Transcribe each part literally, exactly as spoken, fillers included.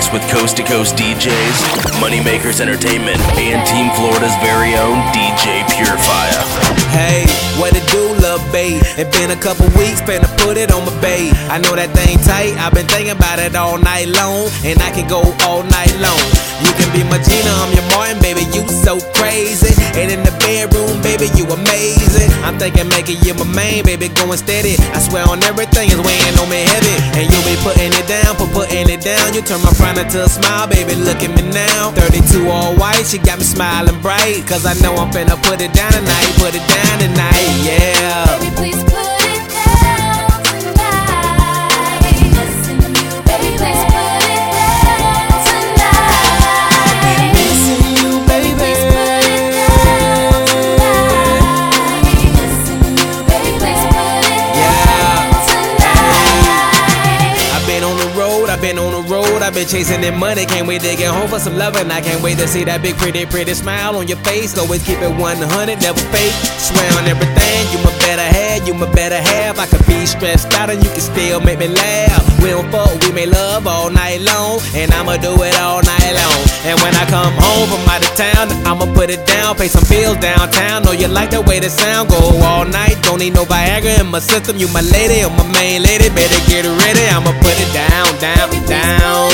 Mix with Coast to Coast D Js, Moneymakers Entertainment, and Team Florida's very own D J Purifier. Hey, what it do, lil' babe? It been a couple weeks, finna put it on my babe. I know that thing tight, I've been thinking about it all night long, and I can go all night long. You can be my Gina, I'm your Martin, baby, you so crazy. And in the bedroom, baby, you amazing. I'm thinking making you my main, baby, going steady. I swear on everything is weighing on me heavy. And you be putting it down, for putting it down. You turn my frown into a smile, baby, look at me now. thirty-two all white, she got me smiling bright. Cause I know I'm finna put it down tonight, put it down tonight, yeah. Baby, please put it down tonight. Missing you, baby, please put it down tonight. Missing you, baby. Please put it down tonight. Missing you, baby, please put it down tonight. I've been on the road, I've been on the road, I've been chasing that money. Can't wait to get home for some loving. I can't wait to see that big, pretty, pretty smile on your face. Always keep it one hundred, never fake. Swear on everything, you my better half, you my better half. I could be stressed out and you can still make me laugh. We don't fuck, we make love all night long, and I'ma do it all night long. And when I come home from out of town, I'ma put it down, pay some bills downtown. Know you like the way the sound go all night. Don't need no Viagra in my system. You my lady or my main lady, better get ready. I'ma put it down, down, down.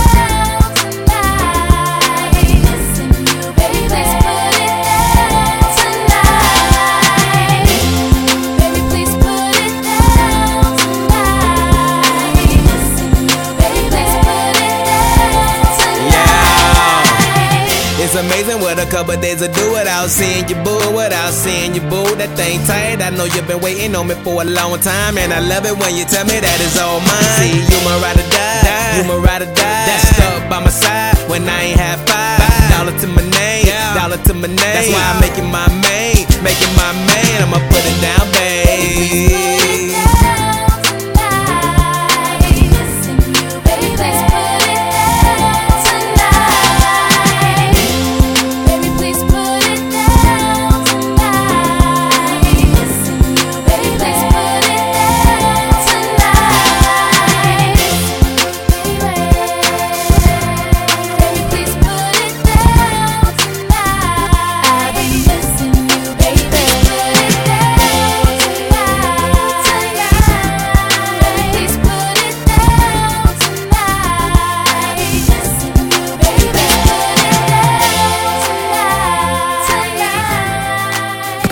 It's amazing what a couple days will do without seeing you, boo, without seeing you, boo. That thing tight, I know you've been waiting on me for a long time, and I love it when you tell me that it's all mine. See, you my ride or die, die. You my ride or die. That's stuck by my side when I ain't have five. five. Dollar to my name, yeah. Dollar to my name. That's why I'm making my main, making my main. I'ma put it down, babe.